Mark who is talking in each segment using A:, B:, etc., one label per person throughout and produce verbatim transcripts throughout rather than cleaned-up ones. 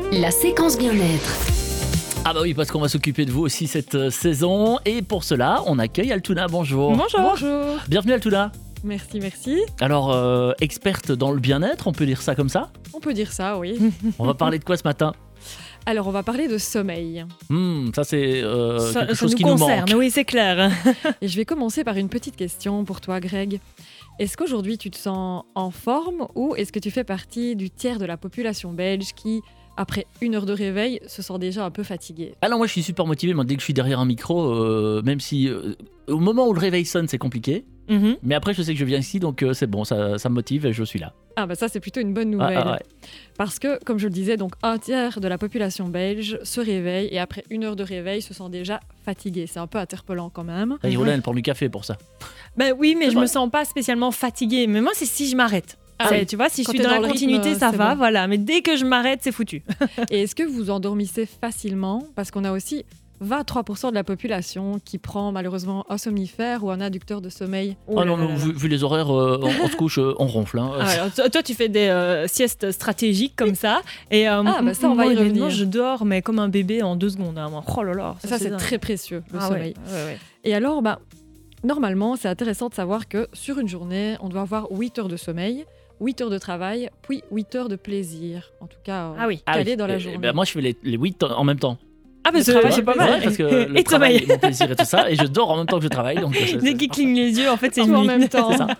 A: La séquence bien-être.
B: Ah bah oui, parce qu'on va s'occuper de vous aussi cette euh, saison. Et pour cela, on accueille Altouna. Bonjour.
C: Bonjour.
D: Bonjour.
B: Bienvenue Altouna.
D: Merci, merci.
B: Alors, euh, experte dans le bien-être, on peut dire ça comme ça.
D: On peut dire ça, oui.
B: On va parler de quoi ce matin?
D: Alors, on va parler de sommeil.
B: Hmm, Ça, c'est euh,
C: Ça,
B: quelque
C: ça
B: chose
C: nous
B: qui
C: concerne,
B: nous manque.
C: oui, c'est clair.
D: Et je vais commencer par une petite question pour toi, Greg. Est-ce qu'aujourd'hui, tu te sens en forme ou est-ce que tu fais partie du tiers de la population belge qui, après une heure de réveil, se sent déjà un peu fatigué?
B: Alors moi, je suis super motivé. Moi, dès que je suis derrière un micro, euh, même si euh, au moment où le réveil sonne, c'est compliqué.
C: Mhm.
B: Mais après, je sais que je viens ici, donc euh, c'est bon, ça, ça me motive et je suis là.
D: Ah bah ça, c'est plutôt une bonne
B: Ah,
D: nouvelle.
B: ah, ouais.
D: Parce que, comme je le disais, donc un tiers de la population belge se réveille et après une heure de réveil se sent déjà fatigué. C'est un peu interpellant quand même.
B: Ah, Irola, elle prend du café pour ça.
C: Ben oui, mais
B: C'est
C: je
B: vrai.
C: me sens pas spécialement fatiguée. Mais moi, c'est si je m'arrête.
D: Ah
C: C'est-
D: oui.
C: Tu vois, si
D: Quand
C: je suis
D: t'es
C: dans,
D: dans
C: la
D: le
C: continuité,
D: rythme,
C: ça
D: c'est
C: va,
D: bon.
C: voilà. Mais dès que je m'arrête, c'est foutu.
D: Et est-ce que vous endormissez facilement? Parce qu'on a aussi vingt-trois pour cent de la population qui prend malheureusement un somnifère ou un inducteur de sommeil.
C: Oh
B: Ah
C: là
B: non,
C: là
B: non,
C: là
B: vu, vu les horaires, euh, on, on se couche, euh, on ronfle. Hein.
C: Ah, alors, toi, toi, tu fais des euh, siestes stratégiques comme ça. Et, euh,
D: Ah, bah ça, on va
C: moi,
D: y
C: honnêtement,
D: revenir.
C: je dors, mais comme un bébé en deux secondes. hein, moi. Oh là là.
D: Ça, c'est
C: dingue.
D: très précieux, le
C: Ah ouais,
D: sommeil.
C: ouais, ouais.
D: Et alors, bah, normalement, c'est intéressant de savoir que sur une journée, on doit avoir huit heures de sommeil, huit heures de travail, puis huit heures de plaisir. En tout cas, euh,
C: Ah oui.
D: calé
B: oui.
D: dans la
B: Eh
D: journée.
B: ben, moi, je fais les, les huit en même temps.
C: Ah, bah
D: Le
C: c'est
D: travail,
C: c'est pas
D: c'est
C: mal.
B: Ouais, parce que le
C: Et
B: travail,
C: sommeil.
B: mon plaisir et tout ça, et je dors en même temps que je travaille. Donc, c'est-
C: Dès
B: c'est-
C: qu'il cligne les yeux, en fait, c'est
D: Tout
C: une
D: en
C: nuit.
D: même temps.
B: C'est ça.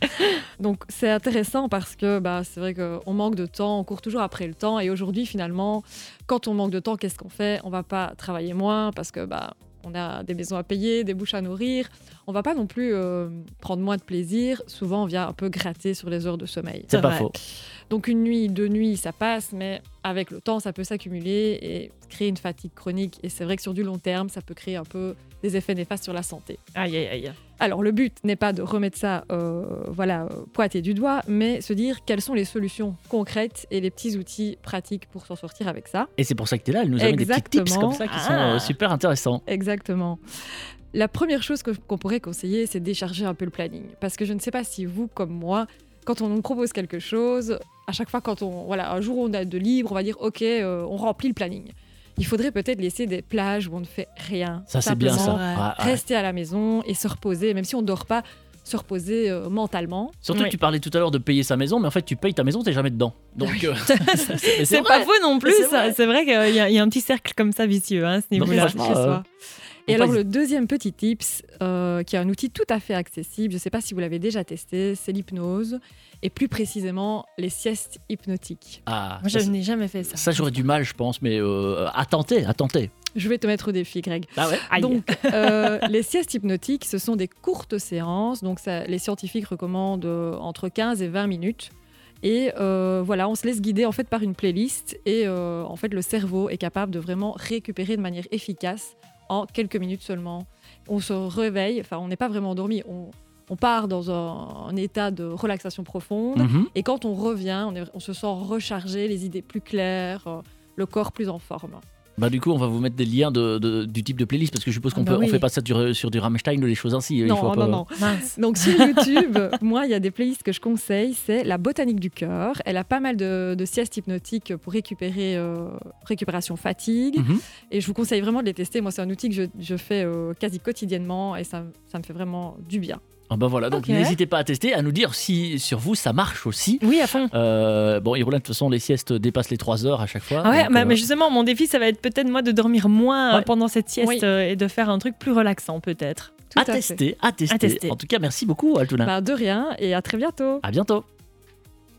D: Donc c'est intéressant parce que bah, c'est vrai qu'on manque de temps, on court toujours après le temps. Et aujourd'hui, finalement, quand on manque de temps, qu'est-ce qu'on fait? On va pas travailler moins parce que bah, on a des maisons à payer, des bouches à nourrir. On va pas non plus euh, prendre moins de plaisir. Souvent, on vient un peu gratter sur les heures de sommeil.
B: C'est pas
C: vrai.
B: faux.
D: Donc une nuit, deux nuits, ça passe, mais avec le temps, ça peut s'accumuler et créer une fatigue chronique. Et c'est vrai que sur du long terme, ça peut créer un peu des effets néfastes sur la santé.
C: Aïe, aïe, aïe.
D: Alors le but n'est pas de remettre ça, euh, voilà, euh, pointé du doigt, mais se dire quelles sont les solutions concrètes et les petits outils pratiques pour s'en sortir avec ça.
B: Et c'est pour ça que tu es là. Elle nous amène des petits tips
D: Exactement.
B: comme ça qui
C: Ah.
B: sont euh, super intéressants.
D: Exactement. La première chose que- qu'on pourrait conseiller, c'est de décharger un peu le planning. Parce que je ne sais pas si vous, comme moi, quand on nous propose quelque chose, à chaque fois, quand on, voilà, un jour où on a de libre, on va dire ok, euh, on remplit le planning. Il faudrait peut-être laisser des plages où on ne fait rien.
B: Ça, c'est bien ça.
D: Simplement
C: Ouais.
B: Ouais, ouais.
D: Rester à la maison et se reposer, même si on ne dort pas, se reposer euh, mentalement.
B: Surtout
C: Oui.
B: que tu parlais tout à l'heure de payer sa maison, mais en fait, tu payes ta maison, t'es jamais dedans. Donc, euh, c'est, mais
C: C'est
B: vrai.
C: pas faux non plus,
B: C'est
C: ça.
B: vrai.
C: C'est vrai qu'il y, a- il y a un petit cercle comme ça vicieux hein, à ce
B: Non,
C: niveau-là.
B: franchement,
D: chez
B: euh,
D: soi. Et
B: faut pas
D: alors
B: hésiter.
D: le deuxième petit tips, euh, qui est un outil tout à fait accessible, je ne sais pas si vous l'avez déjà testé, c'est l'hypnose, et plus précisément les siestes hypnotiques.
B: Ah,
C: Moi, je
B: ça,
C: n'ai jamais fait ça.
B: ça, j'aurais du mal, je pense, mais euh, à tenter, à tenter.
D: Je vais te mettre au défi, Greg.
B: Ah ouais.
C: Aïe.
D: Donc, euh, les siestes hypnotiques, ce sont des courtes séances. Donc, ça, les scientifiques recommandent euh, entre quinze et vingt minutes. Et euh, voilà, on se laisse guider en fait par une playlist. Et euh, en fait, le cerveau est capable de vraiment récupérer de manière efficace en quelques minutes seulement. On se réveille, enfin, on n'est pas vraiment endormi. On, on part dans un, un état de relaxation profonde.
B: Mhm.
D: Et quand on revient, on, est- on se sent rechargé, les idées plus claires, euh, le corps plus en forme.
B: Bah, du coup, on va vous mettre des liens de, de- du type de playlist parce que je suppose qu'on
C: Ah bah
B: peut, on
C: oui.
B: fait pas ça sur, sur du Rammstein ou des choses ainsi. il faut
D: Non,
B: un
D: non,
B: peu-
D: non.
C: Mince.
D: Donc sur YouTube, moi, il y a des playlists que je conseille. C'est la botanique du cœur. Elle a pas mal de, de siestes hypnotiques pour récupérer euh, récupération fatigue.
B: Mhm.
D: Et je vous conseille vraiment de les tester. Moi, c'est un outil que je, je fais euh, quasi quotidiennement et ça, ça me fait vraiment du bien.
B: Ah bah voilà, donc
C: Ok.
B: n'hésitez pas à tester, à nous dire si sur vous ça marche aussi.
C: Oui, à fond.
B: Euh, bon, Irola, de toute façon, les siestes dépassent les trois heures à chaque fois.
C: Ah ouais,
B: donc,
C: bah,
B: euh,
C: mais justement, mon défi, ça va être peut-être moi de dormir moins euh,
B: Ouais.
C: pendant cette sieste
D: Oui.
C: euh, et de faire un truc plus relaxant, peut-être.
D: Tout
B: à,
D: à fait.
B: tester, à tester,
C: À tester.
B: En tout cas, merci beaucoup, Altouna.
D: Bah, de rien et à très bientôt.
B: À bientôt.